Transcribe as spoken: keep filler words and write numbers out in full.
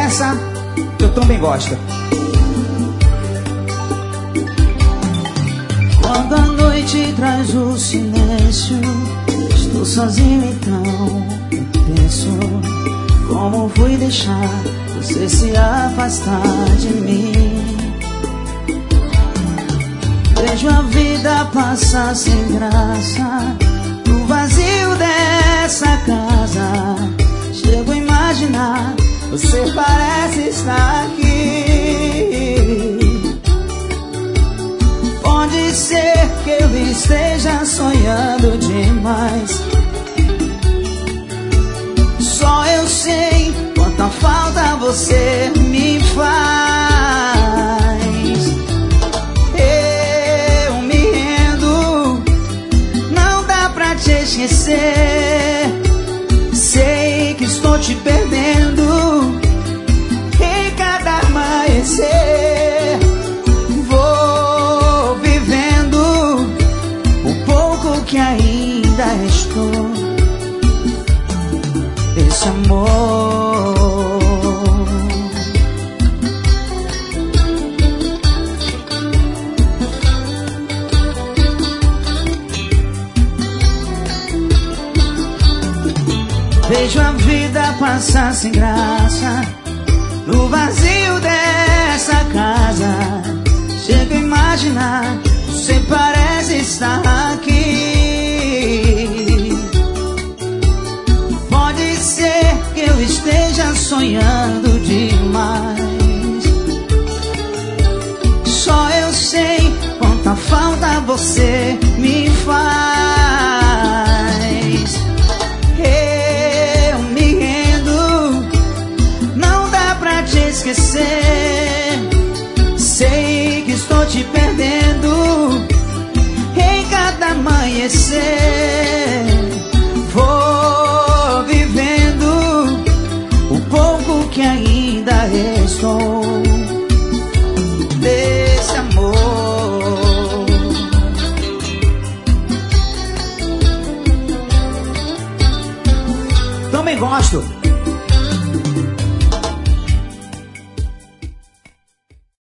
essa que eu também gosto. Quando a noite traz o silêncio, estou sozinho então eu penso, como fui deixar você se afastar de mim. Vejo a vida passar sem graça no vazio dessa casa. Chego a imaginar, você parece estar aqui. Pode ser que eu esteja sonhando demais. Só eu sei quanta falta você me faz. Eu me rendo, não dá pra te esquecer. Sei que estou te perdendo em cada amanhecer. Vou vivendo o pouco que ainda restou desse amor. Vejo a vida passar sem graça no vazio dessa casa. Chego a imaginar, você parece estar aqui. Pode ser que eu esteja sonhando demais. Só eu sei quanta falta você me faz. Eu me rendo, não dá pra te esquecer. Sei que estou te perdendo em cada amanhecer. Vou vivendo o pouco que ainda restou desse amor. Também gosto.